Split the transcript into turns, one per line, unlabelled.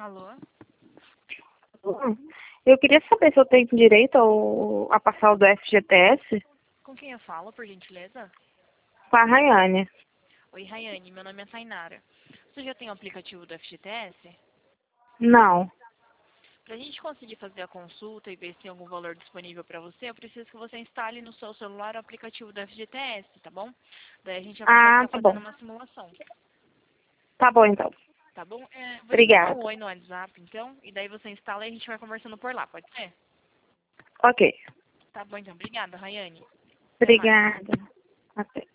Alô?
Eu queria saber se eu tenho direito a passar o do FGTS
Com quem eu falo, por gentileza?
com a Rayane.
Oi, Rayane, meu nome é Tainara. Você já tem o aplicativo do FGTS?
Não.
Para a gente conseguir fazer a consulta e ver se tem algum valor disponível para você, eu preciso que você instale no seu celular o aplicativo do FGTS, tá bom? Daí a gente vai conseguir
Ah,
estar
tá
fazendo
bom.
uma simulação,
Tá bom, então.
tá bom? Vou te mandar um
Obrigada.
oi no WhatsApp, então, e daí você instala e a gente vai conversando por lá, pode ser?
Ok.
Tá bom, então. Obrigada, Rayane. Até mais.
Obrigada. Até.